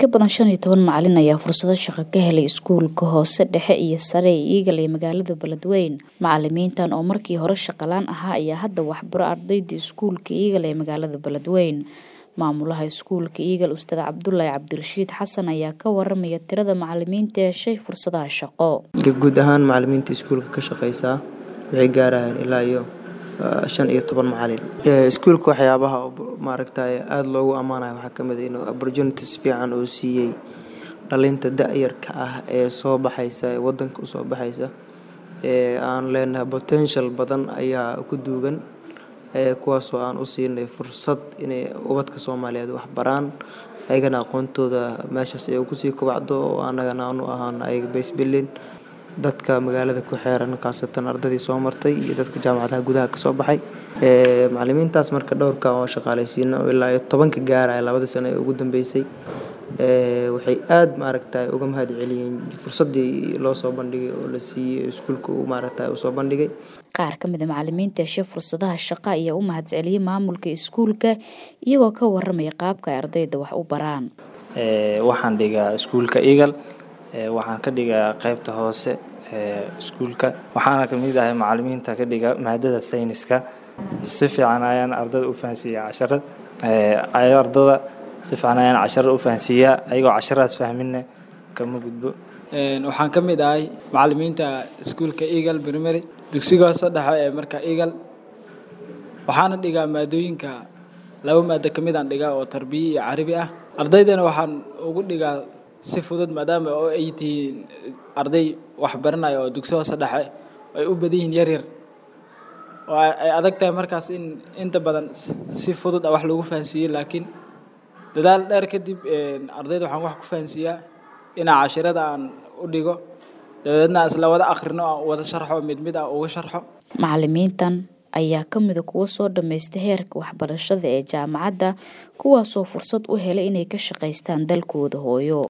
ka badan 15 macalin ayaa fursado shaqo ka helay iskuulka hoose dhexe iyo sare ee Eagle ee magaalada Beledweyne. Macalimiintan oo markii hore shaqalaan ahaa ayaa hadda waxbaro ardayda iskuulka Eagle ee magaalada Beledweyne. Maamulaha iskuulka Eagle Ustaad Cabdullaahi Cabdirashiid Xasan ayaa ka waramaya tirada macalimiinta ee shay fursadaha shaqo. Guud ahaan macalimiinta iskuulka ka shaqeysa waxay gaarayaan ilaa iyo 15 macalin. Iskuulka waxyaabaha maaragtay aad loogu amaanayo waxa kamid ah inuu opportunities fiican uu siiyay dhalinta da'yarka ah ee soo baxaysa wadanka u soo baxaysa aan leenahay potential badan ayaa ku duugan kuwaas oo aan u siinay fursad inay ubadka Soomaaliyeed wax baraan ayagana aqoontooda meeshaas ay ku sii kobcdo oo anagana aanu ahaan ay base building dadka magaalada ku xeeran qaasatan ardadii soo martay iyo dadka jaamacadaha gudaha ka soo baxay macalimiintaas marka dhowrka oo shaqaaleysiin ilaa 10 ka gaaray labada sano ee ugu dambeysay waxay aad maaragtay uga mahad celiyeen fursadii loo soo bandhigay oo la siiyay iskuulka uu maaragtay u soo bandhigay qaar ka mid ah macalimiinta ee fursadaha shaqo ayaa u mahad celiyay maamulka iskuulka iyagoo ka waramaya qaabka ay ardayda wax u baraan waxaan dhigaa iskuulka Eagle waxaan ka dhigaa qaybta hoose iskuulka waxaana ka mid ahay macalimiinta ka dhiga maadada sayniska si fiican ayaan ardayda u fahansiiyaa casharada ardayda si fiican ayaan casharada u fahansiiyaa ayagoo casharadaas fahminna kama gudbo waxaan ka mid ahay macalimiinta iskuulka Eagle Primary dugsiga hoose dhexe ee marka Eagle waxaana dhigaa maadooyinka laba maado ka mid ah dhigaa oo tarbiya iyo carabi ah ardaydana waxaan ugu dhigaa si fudud maadaama oo ay yihiin arday wax baranaya oo dugsiga hoose dhexe ay u badan yihiin yar oo ay adag tahay markaas in inta badan si fudud wax lagu fahansiiyo laakiin dadaal dheer kadib ardayda waxaan wax ku fahansiiyaa in casharada aan u dhigo dabadeedna isla wada akhrino oo wada sharxo mid ah uga sharxo macalimiintan ayaa ka mid ah kuwa soo dhameystay heerka waxbarashada ee jaamacadda kuwaas oo fursad u helay inay ka shaqeystaan dalkooda hooyo.